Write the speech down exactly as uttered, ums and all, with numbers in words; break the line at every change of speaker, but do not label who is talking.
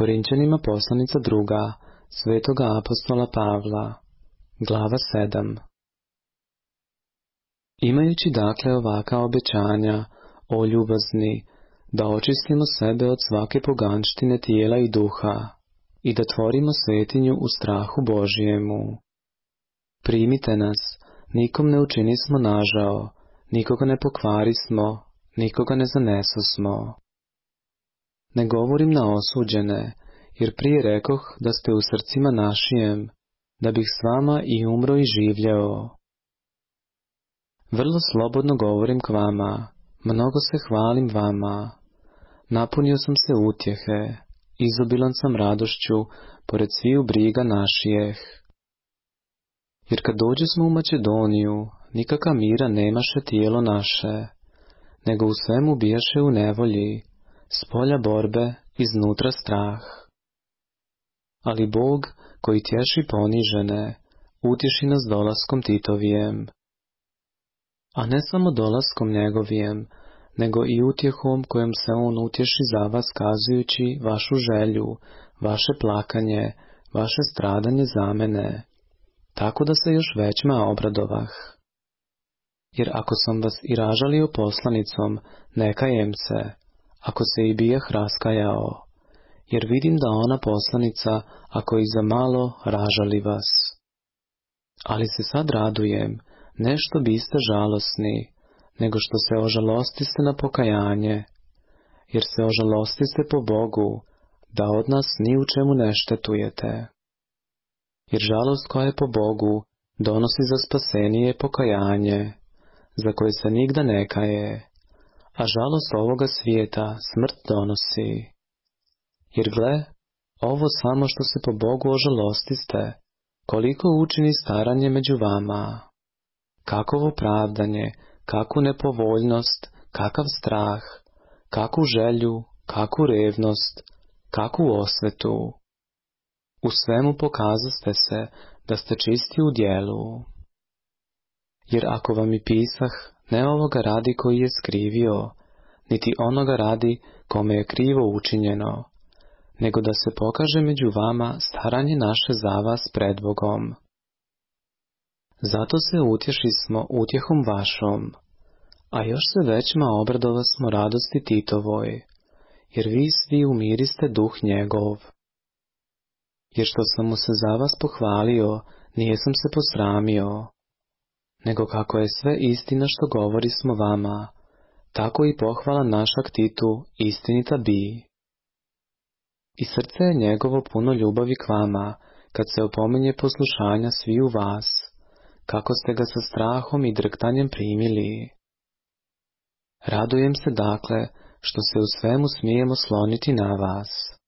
Korinćanima poslanica druga, svetoga apostola Pavla, glava sedam. Imajući dakle ovaka obećanja, o ljubazni, da očistimo sebe od svake poganštine tijela i duha, i da tvorimo svetinju u strahu Božijemu. Primite nas, nikom ne učinismo nažao, nikoga ne pokvarismo, nikoga ne zanesosmo. Ne govorim na osuđene, jer prije rekoh da ste u srcima našijem, da bih s vama i umro i življeo. Vrlo slobodno govorim k vama, mnogo se hvalim vama. Napunio sam se utjehe, izobilan sam radošću, pored sviju briga našijeh. Jer kad dođesmo u Makedoniju, nikaka mira nemaše tijelo naše, nego u svemu bijaše u nevolji, s polja borbe, iznutra strah. Ali Bog, koji tješi ponižene, utješi nas dolaskom Titovijem. A ne samo dolaskom njegovijem, nego i utjehom kojom se on utješi za vas, kazujući vašu želju, vaše plakanje, vaše stradanje za mene, tako da se još većma obradovah. Jer ako sam vas i ražalio poslanicom, ne kajem se, ako se i bijeh raskajao, jer vidim da ona poslanica, ako i za malo, ražali vas. Ali se sad radujem, ne što biste žalosni, nego što se ožalostiste na pokajanje, jer se ožalostiste po Bogu, da od nas ni u čemu ne štetujete. Jer žalost koja je po Bogu donosi za spasenije pokajanje, za koje se nigda ne kaje, a žalost ovoga svijeta smrt donosi. Jer gle, ovo samo što se po Bogu ožalostiste, koliko učini staranje među vama. Kakovo pravdanje, kakvu nepovoljnost, kakav strah, kakvu želju, kakvu revnost, kakvu osvetu. U svemu pokazaste se da ste čisti u djelu. Jer ako vam i pisah, ne ovoga radi koji je skrivio, niti onoga radi kome je krivo učinjeno, nego da se pokaže među vama staranje naše za vas pred Bogom. Zato se utješismo utjehom vašom, a još se većma obradovasmo radosti Titovoj, jer vi svi umiriste duh njegov. Jer što sam mu se za vas pohvalio, nijesam se posramio, nego kako je sve istina što govorismo vama, tako i pohvala naša k Titu istinita bi. I srce je njegovo puno ljubavi k vama, kad se opominje poslušanja sviju vas, kako ste ga sa strahom i drktanjem primili. Radujem se dakle, što se u svemu smijemo sloniti na vas.